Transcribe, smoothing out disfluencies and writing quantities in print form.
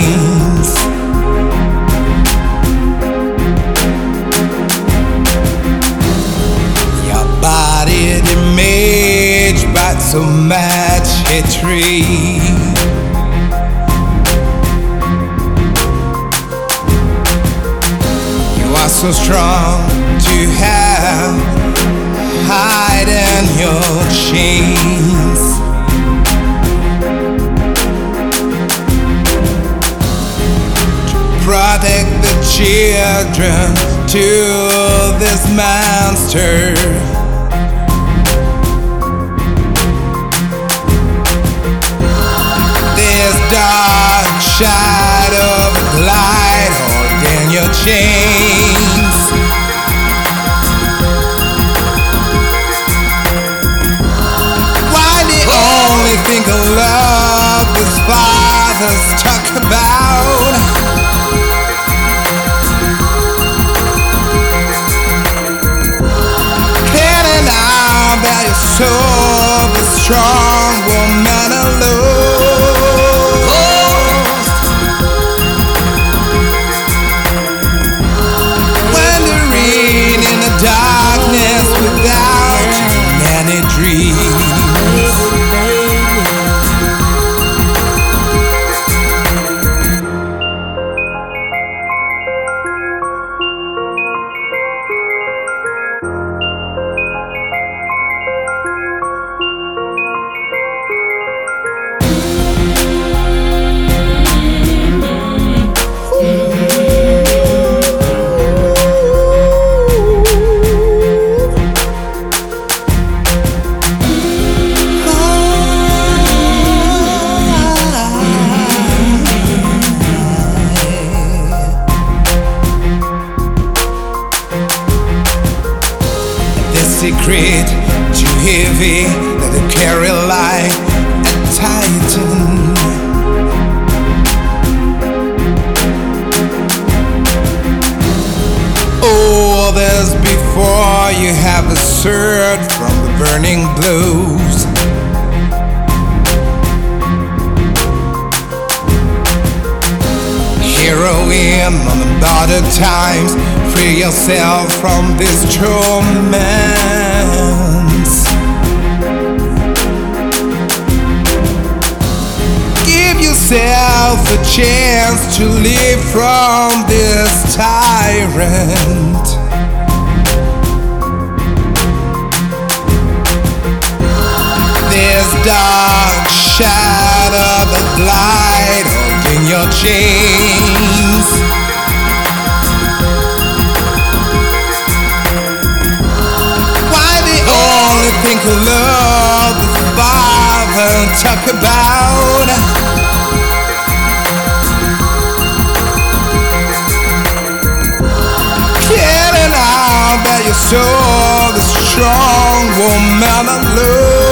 chains. Your body damaged by so much hatred. You are so strong to have hide in your chains. Protect the children to this monster. This dark shadow of light holding your chains. Why the only thing of love this fathers talk about? That your soul is strong, woman alone. Wandering in the darkness without any dreams. Secret too heavy that they carry like a titan. All this before you have a sword from the burning blues. Heroine on the border times, free yourself from this torments. Give yourself a chance to live from this tyrant. This dark shadow of light holding your chains. Think of love the Father talk about. Getting out that your soul is strong, woman alone.